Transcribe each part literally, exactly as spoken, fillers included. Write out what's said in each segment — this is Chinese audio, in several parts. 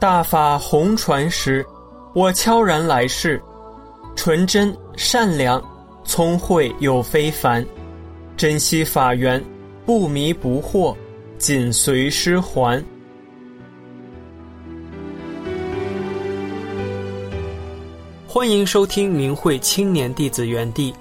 大法红传时，我悄然来世，纯真善良，聪慧又非凡，珍惜法缘，不迷不惑，紧随师还。欢迎收听明慧青年弟子园地。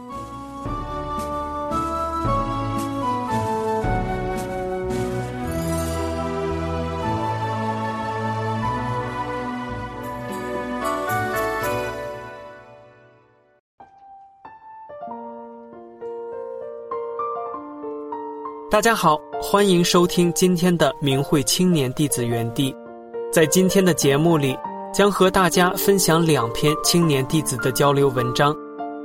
大家好，欢迎收听今天的明慧青年弟子园地。在今天的节目里，将和大家分享两篇青年弟子的交流文章。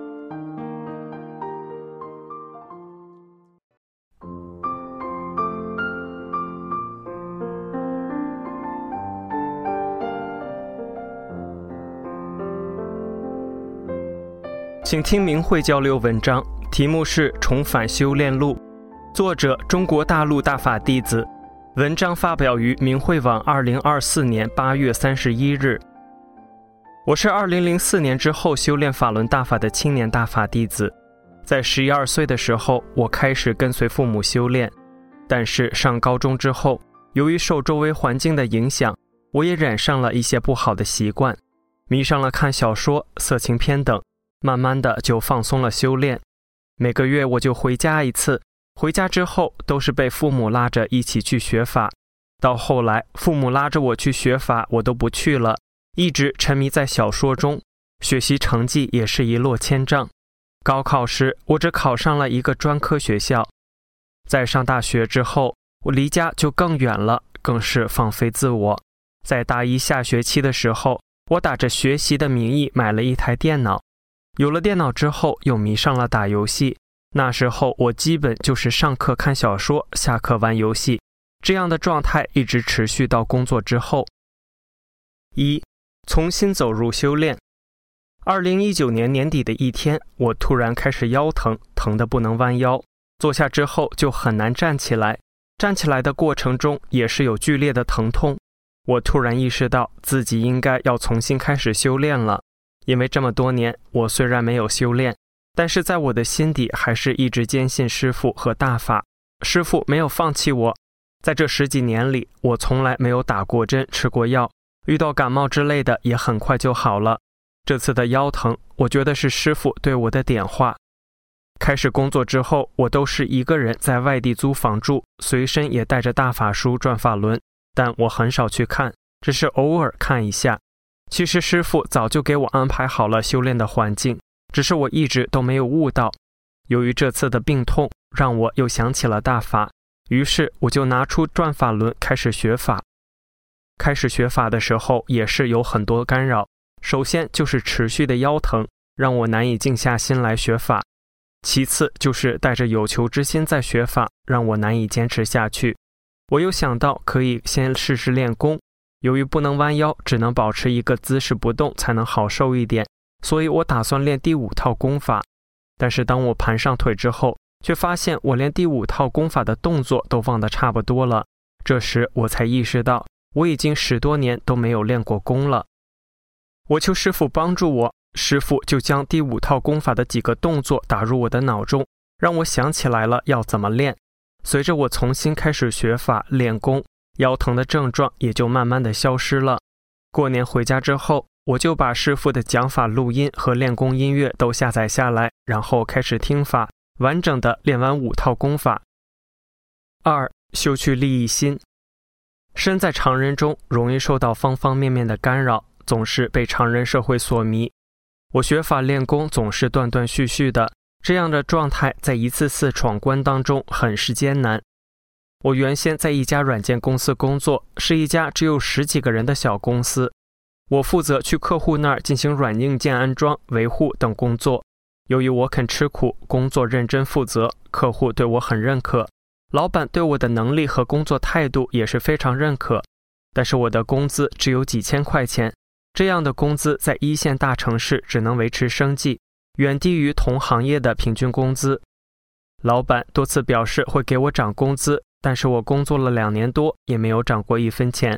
请听明慧交流文章，题目是《重返修炼路》，作者中国大陆大法弟子，文章发表于明慧网二零二四年八月三十一日。我是二零零四年之后修炼法轮大法的青年大法弟子。在十一二岁的时候，我开始跟随父母修炼，但是上高中之后，由于受周围环境的影响，我也染上了一些不好的习惯，迷上了看小说、色情片等，慢慢的就放松了修炼。每个月我就回家一次，回家之后都是被父母拉着一起去学法，到后来父母拉着我去学法，我都不去了，一直沉迷在小说中，学习成绩也是一落千丈。高考时我只考上了一个专科学校。在上大学之后，我离家就更远了，更是放飞自我。在大一下学期的时候，我打着学习的名义买了一台电脑，有了电脑之后又迷上了打游戏。那时候我基本就是上课看小说，下课玩游戏，这样的状态一直持续到工作之后。一、重新走入修炼。二零一九年年底的一天，我突然开始腰疼，疼得不能弯腰，坐下之后就很难站起来，站起来的过程中也是有剧烈的疼痛。我突然意识到自己应该要重新开始修炼了，因为这么多年我虽然没有修炼，但是在我的心底还是一直坚信师父和大法，师父没有放弃我。在这十几年里，我从来没有打过针、吃过药，遇到感冒之类的也很快就好了。这次的腰疼，我觉得是师父对我的点化。开始工作之后，我都是一个人在外地租房住，随身也带着大法书转法轮，但我很少去看，只是偶尔看一下。其实师父早就给我安排好了修炼的环境，只是我一直都没有悟到。由于这次的病痛，让我又想起了大法，于是我就拿出转法轮开始学法。开始学法的时候也是有很多干扰，首先就是持续的腰疼，让我难以静下心来学法。其次就是带着有求之心在学法，让我难以坚持下去。我又想到可以先试试练功，由于不能弯腰，只能保持一个姿势不动才能好受一点，所以我打算练第五套功法。但是当我盘上腿之后，却发现我连第五套功法的动作都忘得差不多了。这时我才意识到，我已经十多年都没有练过功了。我求师父帮助我，师父就将第五套功法的几个动作打入我的脑中，让我想起来了要怎么练。随着我重新开始学法练功，腰疼的症状也就慢慢的消失了。过年回家之后，我就把师父的讲法录音和练功音乐都下载下来，然后开始听法，完整的练完五套功法。二、修去利益心。身在常人中，容易受到方方面面的干扰，总是被常人社会所迷。我学法练功总是断断续续的，这样的状态在一次次闯关当中很是艰难。我原先在一家软件公司工作，是一家只有十几个人的小公司。我负责去客户那儿进行软硬件安装、维护等工作。由于我肯吃苦，工作认真负责，客户对我很认可，老板对我的能力和工作态度也是非常认可。但是我的工资只有几千块钱，这样的工资在一线大城市只能维持生计，远低于同行业的平均工资。老板多次表示会给我涨工资，但是我工作了两年多也没有涨过一分钱。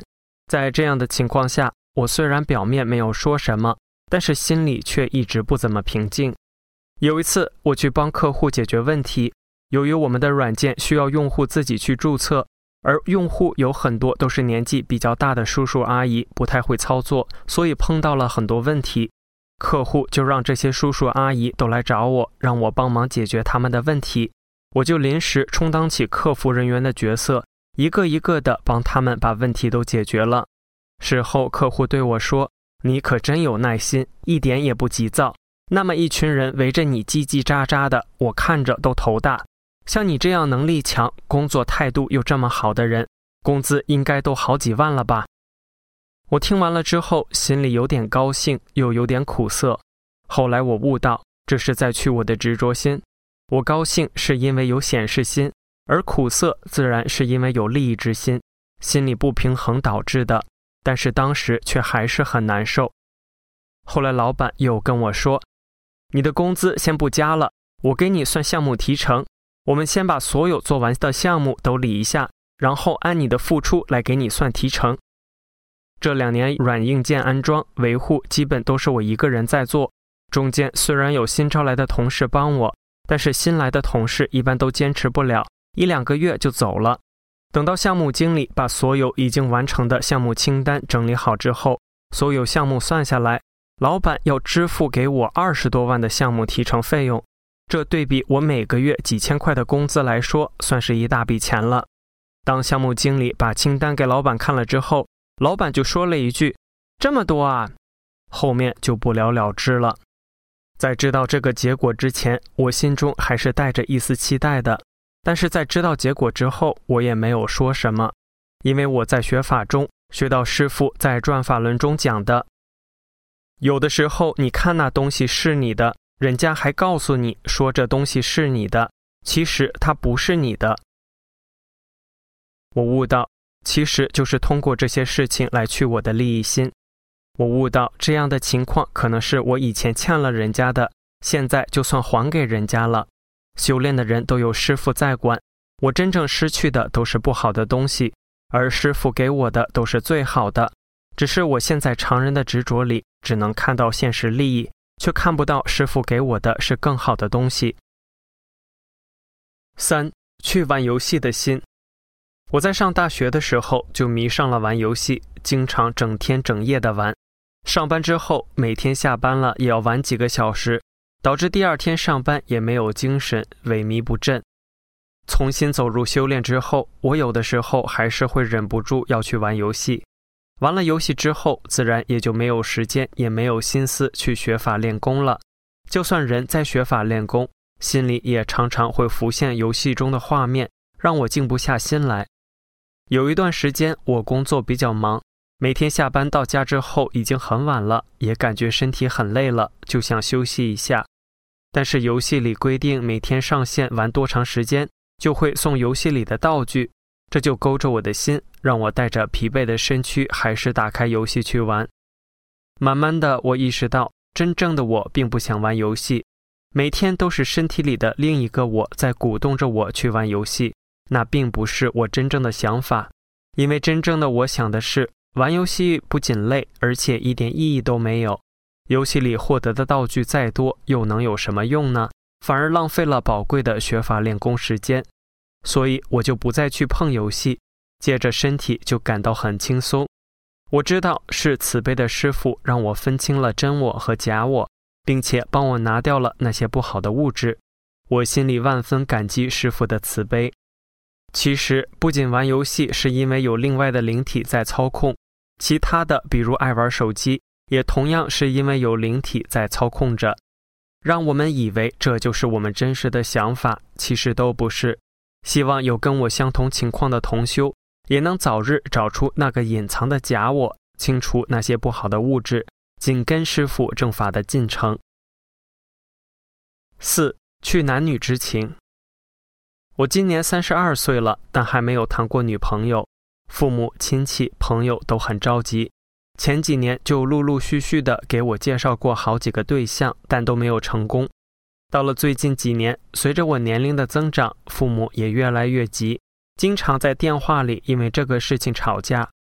在这样的情况下，我虽然表面没有说什么，但是心里却一直不怎么平静。有一次，我去帮客户解决问题，由于我们的软件需要用户自己去注册，而用户有很多都是年纪比较大的叔叔阿姨，不太会操作，所以碰到了很多问题。客户就让这些叔叔阿姨都来找我，让我帮忙解决他们的问题。我就临时充当起客服人员的角色，一个一个的帮他们把问题都解决了。事后客户对我说，你可真有耐心，一点也不急躁，那么一群人围着你叽叽喳喳的，我看着都头大。像你这样能力强，工作态度又这么好的人，工资应该都好几万了吧？我听完了之后，心里有点高兴，又有点苦涩。后来我悟到，这是在去我的执着心。我高兴是因为有显示心，而苦涩自然是因为有利益之心，心理不平衡导致的，但是当时却还是很难受。后来老板又跟我说，你的工资先不加了，我给你算项目提成，我们先把所有做完的项目都理一下，然后按你的付出来给你算提成。这两年软硬件安装维护基本都是我一个人在做，中间虽然有新招来的同事帮我，但是新来的同事一般都坚持不了，一两个月就走了。等到项目经理把所有已经完成的项目清单整理好之后，所有项目算下来，老板要支付给我二十多万的项目提成费用，这对比我每个月几千块的工资来说，算是一大笔钱了。当项目经理把清单给老板看了之后，老板就说了一句，这么多啊，后面就不了了之了。在知道这个结果之前，我心中还是带着一丝期待的，但是在知道结果之后，我也没有说什么，因为我在学法中学到师父在转法轮中讲的，有的时候你看那东西是你的，人家还告诉你说这东西是你的，其实它不是你的。我悟到，其实就是通过这些事情来去我的利益心。我悟到这样的情况可能是我以前欠了人家的，现在就算还给人家了。修炼的人都有师父在管，我真正失去的都是不好的东西，而师父给我的都是最好的。只是我现在常人的执着里，只能看到现实利益，却看不到师父给我的是更好的东西。三、去玩游戏的心。我在上大学的时候就迷上了玩游戏，经常整天整夜的玩。上班之后，每天下班了也要玩几个小时，导致第二天上班也没有精神，萎靡不振。重新走入修炼之后，我有的时候还是会忍不住要去玩游戏。玩了游戏之后，自然也就没有时间，也没有心思去学法练功了。就算人在学法练功，心里也常常会浮现游戏中的画面，让我静不下心来。有一段时间我工作比较忙，每天下班到家之后已经很晚了，也感觉身体很累了，就想休息一下。但是游戏里规定每天上线玩多长时间，就会送游戏里的道具，这就勾着我的心，让我带着疲惫的身躯还是打开游戏去玩。慢慢的我意识到，真正的我并不想玩游戏，每天都是身体里的另一个我在鼓动着我去玩游戏，那并不是我真正的想法。因为真正的我想的是，玩游戏不仅累，而且一点意义都没有。游戏里获得的道具再多，又能有什么用呢？反而浪费了宝贵的学法练功时间。所以我就不再去碰游戏，接着身体就感到很轻松。我知道是慈悲的师父让我分清了真我和假我，并且帮我拿掉了那些不好的物质。我心里万分感激师父的慈悲。其实不仅玩游戏是因为有另外的灵体在操控，其他的比如爱玩手机，也同样是因为有灵体在操控着，让我们以为这就是我们真实的想法，其实都不是。希望有跟我相同情况的同修，也能早日找出那个隐藏的假我，清除那些不好的物质，紧跟师父正法的进程。四、去男女之情。我今年三十二岁了，但还没有谈过女朋友，父母、亲戚、朋友都很着急。前几年就陆陆续续的给我介绍过好几个对象，但都没有成功。到了最近几年，随着我年龄的增长，父母也越来越急，经常在电话里因为这个事情吵架。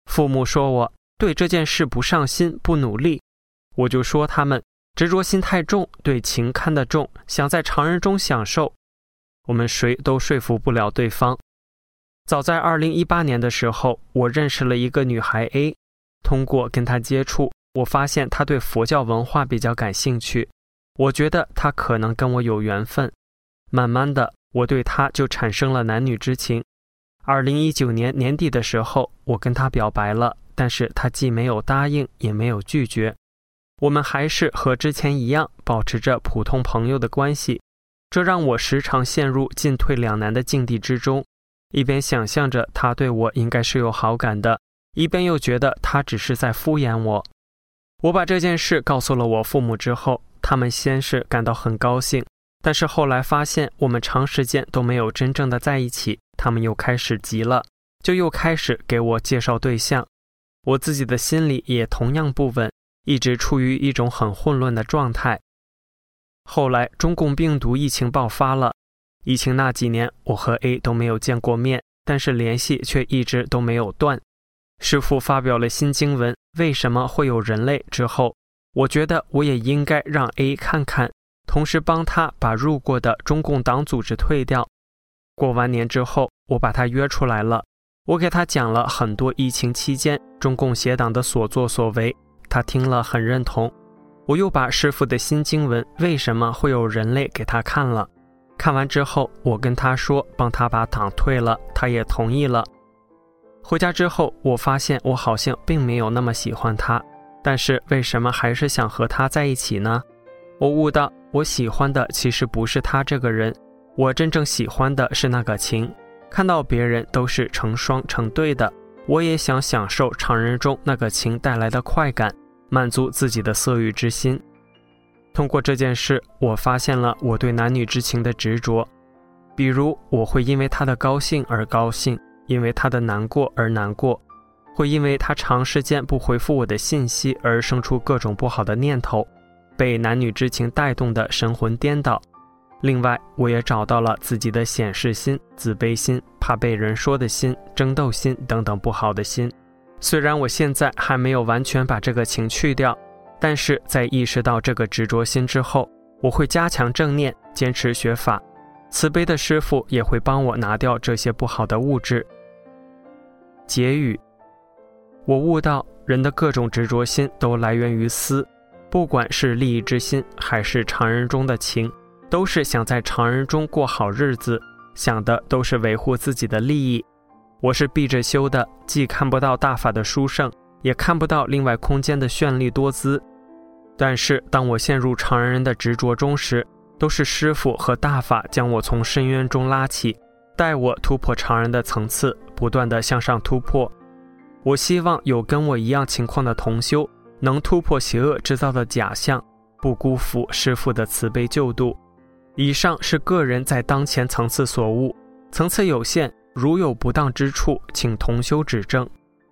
父母说我对这件事不上心不努力，我就说他们执着心太重，对情看得重，想在常人中享受。我们谁都说服不了对方。早在二零一八年的时候，我认识了一个女孩 A， 通过跟她接触，我发现她对佛教文化比较感兴趣，我觉得她可能跟我有缘分。慢慢的，我对她就产生了男女之情。二零一九年年底的时候，我跟她表白了，但是她既没有答应，也没有拒绝。我们还是和之前一样，保持着普通朋友的关系，这让我时常陷入进退两难的境地之中，一边想象着她对我应该是有好感的，一边又觉得她只是在敷衍我。我把这件事告诉了我父母之后，他们先是感到很高兴，但是后来发现我们长时间都没有真正的在一起，他们又开始急了，就又开始给我介绍对象。我自己的心里也同样不稳，一直处于一种很混乱的状态。后来中共病毒疫情爆发了，疫情那几年我和 A 都没有见过面，但是联系却一直都没有断。师父发表了新经文为什么会有人类之后，我觉得我也应该让 A 看看，同时帮他把入过的中共党组织退掉。过完年之后，我把他约出来了，我给他讲了很多疫情期间中共邪党的所作所为，他听了很认同。我又把师父的新经文为什么会有人类给他看了，看完之后我跟他说帮他把党退了，他也同意了。回家之后，我发现我好像并没有那么喜欢他，但是为什么还是想和他在一起呢？我悟到我喜欢的其实不是他这个人，我真正喜欢的是那个情。看到别人都是成双成对的，我也想享受常人中那个情带来的快感，满足自己的色欲之心。通过这件事，我发现了我对男女之情的执着，比如我会因为他的高兴而高兴，因为他的难过而难过，会因为他长时间不回复我的信息而生出各种不好的念头，被男女之情带动的神魂颠倒。另外，我也找到了自己的显示心、自卑心、怕被人说的心、争斗心等等不好的心。虽然我现在还没有完全把这个情去掉，但是在意识到这个执着心之后，我会加强正念，坚持学法，慈悲的师父也会帮我拿掉这些不好的物质。结语，我悟到人的各种执着心都来源于私，不管是利益之心还是常人中的情，都是想在常人中过好日子，想的都是维护自己的利益。我是闭着修的，既看不到大法的殊胜，也看不到另外空间的绚丽多姿。但是当我陷入常人的执着中时，都是师父和大法将我从深渊中拉起，带我突破常人的层次，不断地向上突破。我希望有跟我一样情况的同修，能突破邪恶制造的假象，不辜负师父的慈悲救度。以上是个人在当前层次所悟，层次有限，如有不当之处，请同修指正。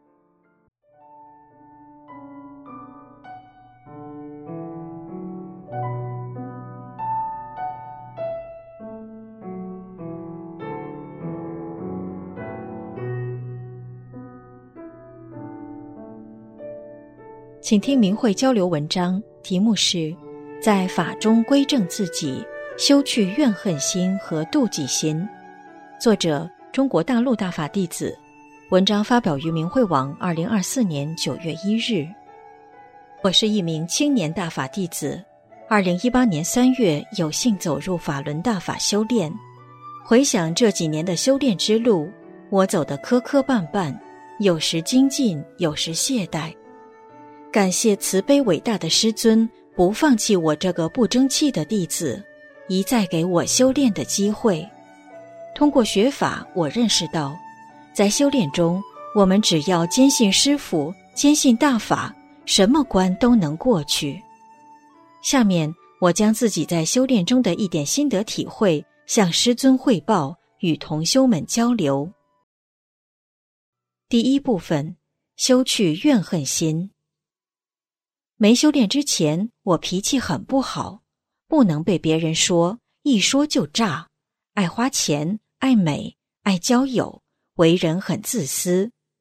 请听明慧交流文章，题目是在法中归正自己，修去怨恨心和妒忌心。作者中国大陆大法弟子，文章发表于明慧网二零二四年九月一日。我是一名青年大法弟子，二零一八年三月有幸走入法轮大法修炼。回想这几年的修炼之路，我走得磕磕绊绊，有时精进，有时懈怠。感谢慈悲伟大的师尊不放弃我这个不争气的弟子，一再给我修炼的机会。通过学法，我认识到在修炼中，我们只要坚信师父，坚信大法，什么关都能过去。下面我将自己在修炼中的一点心得体会向师尊汇报，与同修们交流。第一部分，修去怨恨心。没修炼之前，我脾气很不好，不能被别人说，一说就炸，爱花钱，爱美，爱交友，为人很自私。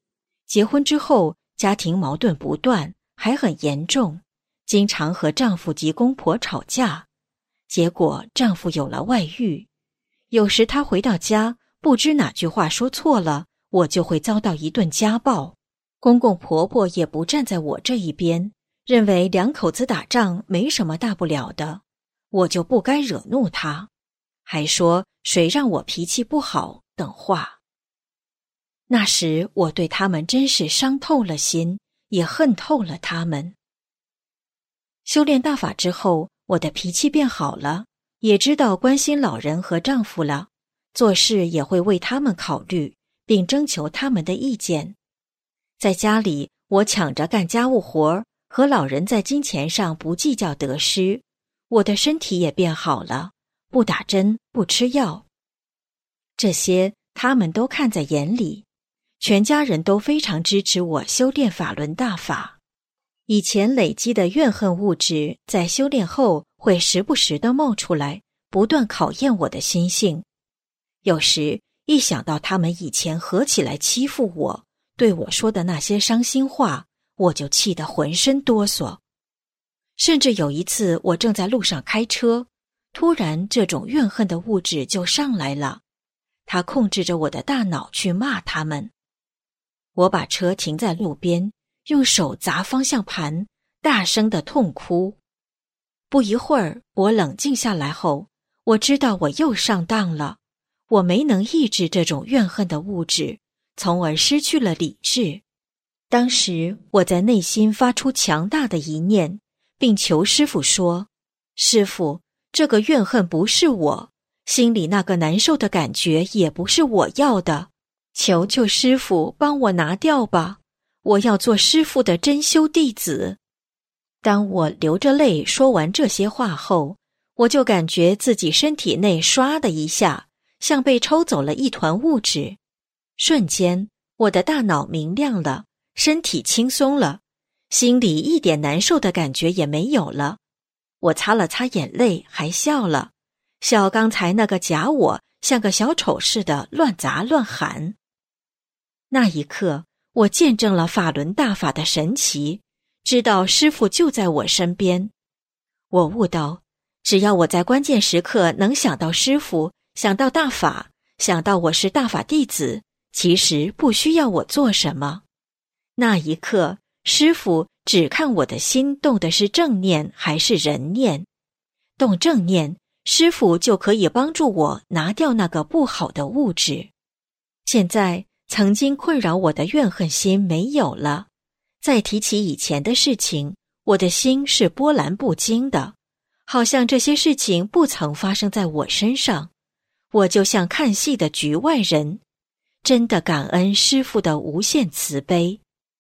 结婚之后，家庭矛盾不断，还很严重，经常和丈夫及公婆吵架。结果丈夫有了外遇，有时他回到家，不知哪句话说错了，我就会遭到一顿家暴。公公婆婆也不站在我这一边，认为两口子打仗没什么大不了的，我就不该惹怒他，还说谁让我脾气不好等话。那时我对他们真是伤透了心，也恨透了他们。修炼大法之后，我的脾气变好了，也知道关心老人和丈夫了，做事也会为他们考虑，并征求他们的意见。在家里，我抢着干家务活，和老人在金钱上不计较得失，我的身体也变好了，不打针，不吃药。这些他们都看在眼里，全家人都非常支持我修炼法轮大法。以前累积的怨恨物质在修炼后会时不时地冒出来，不断考验我的心性。有时一想到他们以前合起来欺负我，对我说的那些伤心话，我就气得浑身哆嗦。甚至有一次我正在路上开车，突然这种怨恨的物质就上来了，它控制着我的大脑去骂他们。我把车停在路边，用手砸方向盘，大声地痛哭。不一会儿，我冷静下来后，我知道我又上当了，我没能抑制这种怨恨的物质，从而失去了理智。当时我在内心发出强大的一念，并求师父说：师父，这个怨恨不是我，心里那个难受的感觉也不是我要的，求求师父帮我拿掉吧，我要做师父的真修弟子。当我流着泪说完这些话后，我就感觉自己身体内唰的一下，像被抽走了一团物质。瞬间，我的大脑明亮了，身体轻松了，心里一点难受的感觉也没有了。我擦了擦眼泪，还笑了，笑刚才那个假我像个小丑似的乱砸乱喊。那一刻，我见证了法轮大法的神奇，知道师父就在我身边。我悟到，只要我在关键时刻能想到师父，想到大法，想到我是大法弟子，其实不需要我做什么。那一刻，师父只看我的心动的是正念还是人念。动正念，师父就可以帮助我拿掉那个不好的物质。现在曾经困扰我的怨恨心没有了，再提起以前的事情，我的心是波澜不惊的，好像这些事情不曾发生在我身上。我就像看戏的局外人，真的感恩师父的无限慈悲。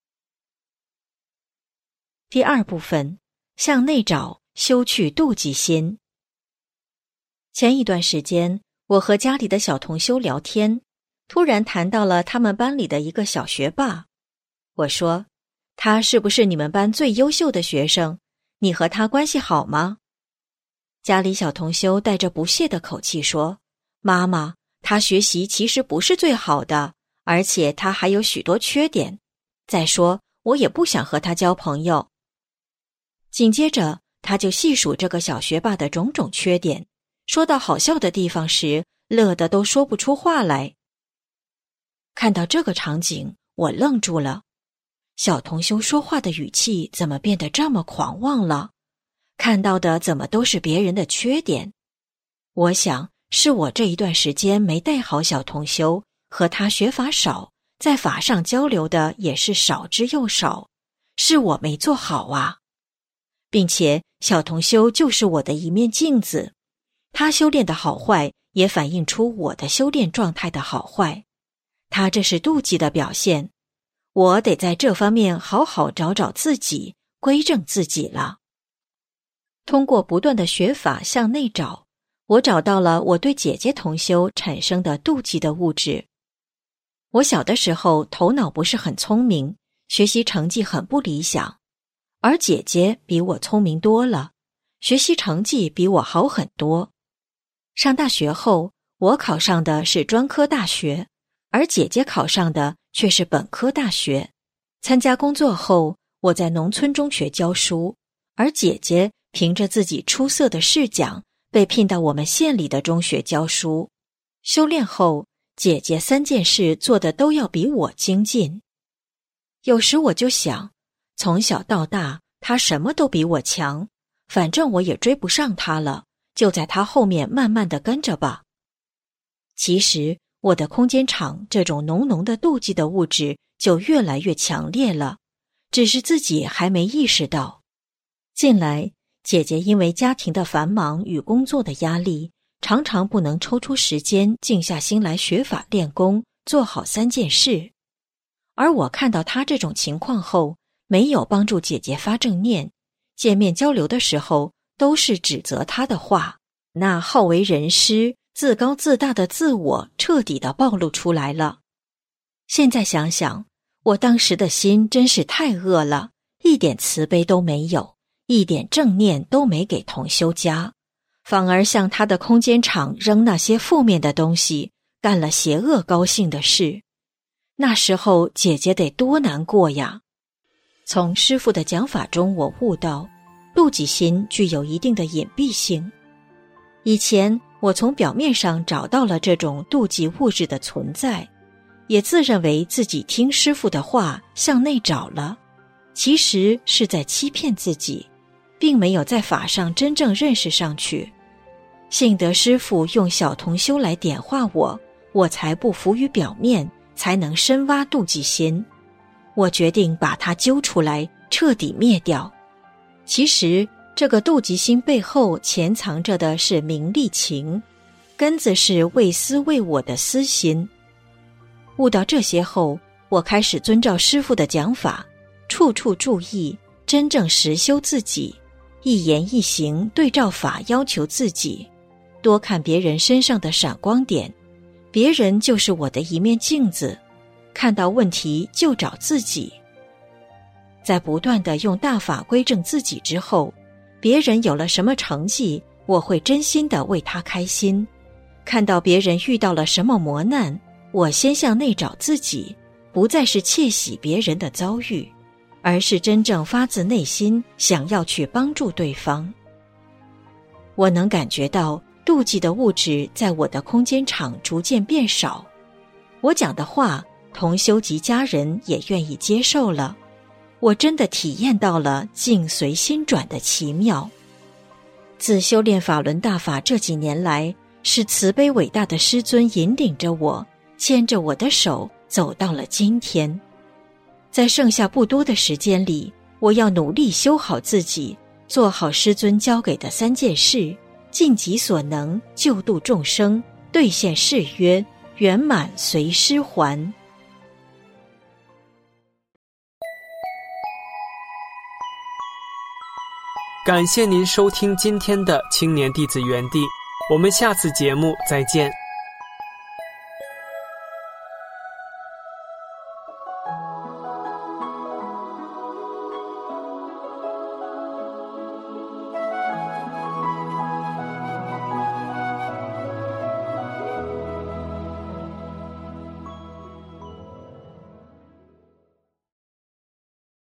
第二部分，向内找，修去妒忌心。前一段时间，我和家里的小同修聊天，突然谈到了他们班里的一个小学霸。我说，他是不是你们班最优秀的学生？你和他关系好吗？家里小同修带着不屑的口气说，妈妈，他学习其实不是最好的，而且他还有许多缺点。再说，我也不想和他交朋友。紧接着，他就细数这个小学霸的种种缺点，说到好笑的地方时，乐得都说不出话来。看到这个场景，我愣住了。小同修说话的语气怎么变得这么狂妄了？看到的怎么都是别人的缺点？我想，是我这一段时间没带好小同修，和他学法少，在法上交流的也是少之又少，是我没做好啊。并且小同修就是我的一面镜子，他修炼的好坏也反映出我的修炼状态的好坏，他这是妒忌的表现，我得在这方面好好找找自己，归正自己了。通过不断的学法向内找，我找到了我对姐姐同修产生的妒忌的物质。我小的时候头脑不是很聪明，学习成绩很不理想，而姐姐比我聪明多了，学习成绩比我好很多。上大学后，我考上的是专科大学，而姐姐考上的却是本科大学。 参加工作后，我在农村中学教书，而姐姐凭着自己出色的视讲，被聘到我们县里的中学教书。修炼后，姐姐三件事做的都要比我精进。有时我就想，从小到大，她什么都比我强，反正我也追不上她了，就在她后面慢慢地跟着吧。其实，我的空间场这种浓浓的妒忌的物质就越来越强烈了，只是自己还没意识到。近来，姐姐因为家庭的繁忙与工作的压力，常常不能抽出时间静下心来学法练功，做好三件事。而我看到她这种情况后，没有帮助姐姐发正念，见面交流的时候都是指责她的话，那好为人师、自高自大的自我彻底地暴露出来了。现在想想，我当时的心真是太恶了，一点慈悲都没有，一点正念都没给同修家，反而向他的空间场扔那些负面的东西，干了邪恶高兴的事。那时候姐姐得多难过呀！从师父的讲法中，我悟到妒忌心具有一定的隐蔽性。以前我从表面上找到了这种妒忌物质的存在，也自认为自己听师父的话向内找了，其实是在欺骗自己，并没有在法上真正认识上去。幸得师父用小同修来点化我，我才不浮于表面，才能深挖妒忌心。我决定把它揪出来，彻底灭掉。其实这个妒忌心背后潜藏着的是名利情，根子是为私为我的私心。悟到这些后，我开始遵照师父的讲法，处处注意，真正实修自己，一言一行对照法要求自己，多看别人身上的闪光点，别人就是我的一面镜子，看到问题就找自己。在不断地用大法归正自己之后，别人有了什么成绩，我会真心地为他开心。看到别人遇到了什么磨难，我先向内找自己，不再是窃喜别人的遭遇，而是真正发自内心想要去帮助对方。我能感觉到妒忌的物质在我的空间场逐渐变少，我讲的话同修及家人也愿意接受了，我真的体验到了境随心转的奇妙。自修炼法轮大法这几年来，是慈悲伟大的师尊引领着我，牵着我的手走到了今天。在剩下不多的时间里，我要努力修好自己，做好师尊交给的三件事，尽己所能救度众生，兑现誓约，圆满随师还。 感谢您收听今天的青年弟子园地，我们下次节目再见。